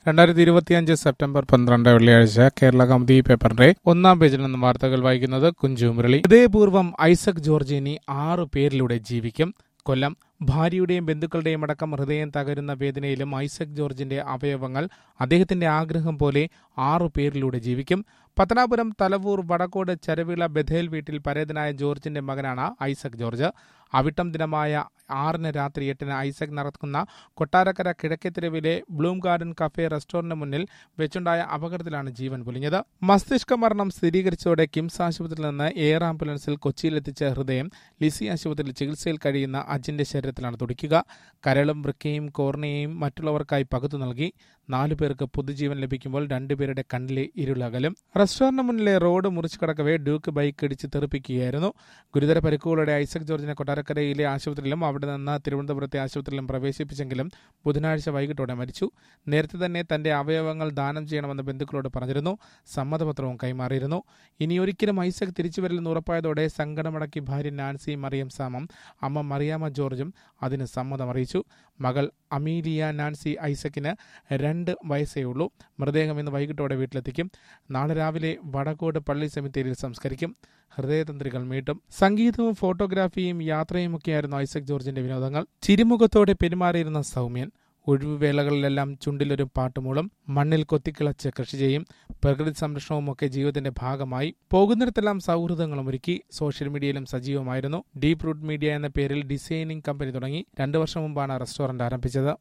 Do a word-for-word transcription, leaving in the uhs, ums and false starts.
രണ്ടായിരത്തി ഇരുപത്തിയഞ്ച് സെപ്റ്റംബർ പന്ത്രണ്ട് വെള്ളിയാഴ്ച കേരള കൗമുദി പേപ്പറിന്റെ ഒന്നാം പേജിൽ നിന്നും വാർത്തകൾ വായിക്കുന്നത് കുഞ്ചു മുരളി. ഹൃദയപൂർവ്വം ഐസക് ജോർജ് ഇനി ആറു പേരിലൂടെ ജീവിക്കും. കൊല്ലം. ഭാര്യയുടെയും ബന്ധുക്കളുടെയും അടക്കം ഹൃദയം തകരുന്ന വേദനയിലും ഐസക് ജോർജിന്റെ അവയവങ്ങൾ അദ്ദേഹത്തിന്റെ ആഗ്രഹം പോലെ ആറു പേരിലൂടെ ജീവിക്കും. പത്തനാപുരം തലവൂർ വടക്കോട് ചരവിള ബഥേൽ വീട്ടിൽ പരേതനായ ജോർജിന്റെ മകനാണ് ഐസക് ജോർജ്. അവിട്ടം ദിനമായ ആറിന് രാത്രി എട്ടിന് ഐസക് നടക്കുന്ന കൊട്ടാരക്കര കിഴക്കേത്തെരുവിലെ ബ്ലൂം ഗാർഡൻ കഫേ റെസ്റ്റോറന്റിന് മുന്നിൽ വെച്ചുണ്ടായ അപകടത്തിലാണ് ജീവൻ പൊലിഞ്ഞത്. മസ്തിഷ്ക മരണം സ്ഥിരീകരിച്ചതോടെ കിംസ് ആശുപത്രിയിൽ നിന്ന് എയർ ആംബുലൻസിൽ കൊച്ചിയിലെത്തിച്ച ഹൃദയം ലിസി ആശുപത്രിയിൽ ചികിത്സയിൽ കഴിയുന്ന അജിന്റെ ശരീരത്തിലാണ് തുടിക്കുക. കരളും വൃക്കയും കോർണിയയും മറ്റുള്ളവർക്കായി പകുത്തു നൽകി. നാലു പേർക്ക് പുതുജീവൻ ലഭിക്കുമ്പോൾ രണ്ടുപേരുടെ കണ്ണിലെ ഇരുളകലും. റെസ്റ്റോറന്റിന് മുന്നിലെ റോഡ് മുറിച്ചു കടക്കവേ ഡ്യൂക്ക് ബൈക്ക് ഇടിച്ച് തെറിപ്പിക്കുകയായിരുന്നു. ഗുരുതര പരിക്കുകളോടെ ഐസക് ജോർജിനെ കൊട്ടാരക്കരയിലെ ആശുപത്രിയിലും അവിടെ നിന്ന് തിരുവനന്തപുരത്തെ ആശുപത്രിയിലും പ്രവേശിപ്പിച്ചെങ്കിലും ബുധനാഴ്ച വൈകിട്ടോടെ മരിച്ചു. നേരത്തെ തന്നെ തന്റെ അവയവങ്ങൾ ദാനം ചെയ്യണമെന്ന് ബന്ധുക്കളോട് പറഞ്ഞിരുന്നു. സമ്മതപത്രവും കൈമാറിയിരുന്നു. ഇനിയൊരിക്കലും ഐസക് തിരിച്ചുവരില്ലെന്ന് ഉറപ്പായതോടെ സങ്കടമടക്കി ഭാര്യ നാൻസി മറിയം സാമം, അമ്മ മറിയാമ്മ ജോർജും അതിന് സമ്മതം അറിയിച്ചു. മകൾ അമീലിയ നാൻസി ഐസക്കിന് രണ്ട് വയസ്സേ ഉള്ളൂ. മൃതദേഹം ഇന്ന് വൈകിട്ടോടെ വീട്ടിലെത്തിക്കും. നാളെ രാവിലെ വടക്കോട് പള്ളി സെമിത്തേരിയിൽ സംസ്കരിക്കും. ഹൃദയതന്ത്രികൾ മീട്ടും. സംഗീതവും ഫോട്ടോഗ്രാഫിയും യാത്രയുമൊക്കെയായിരുന്നു ഐസക് ജോർജിന്റെ വിനോദങ്ങൾ. ചിരിമുഖത്തോടെ പെരുമാറിയിരുന്ന സൗമ്യൻ. ഒഴിവുവേളകളിലെല്ലാം ചുണ്ടിലൊരു പാട്ടുമൂളും. മണ്ണിൽ കൊത്തിക്കിളച്ച് കൃഷി ചെയ്യും. പ്രകൃതി സംരക്ഷണവുമൊക്കെ ജീവിതത്തിന്റെ ഭാഗമായി. പോകുന്നിടത്തെല്ലാം സൗഹൃദങ്ങളും ഒരുക്കി. സോഷ്യൽ മീഡിയയിലും സജീവമായിരുന്നു. ഡീപ് റൂട്ട് മീഡിയ എന്ന പേരിൽ ഡിസൈനിങ് കമ്പനി തുടങ്ങി. രണ്ടു വർഷം മുമ്പാണ് റെസ്റ്റോറന്റ് ആരംഭിച്ചത്.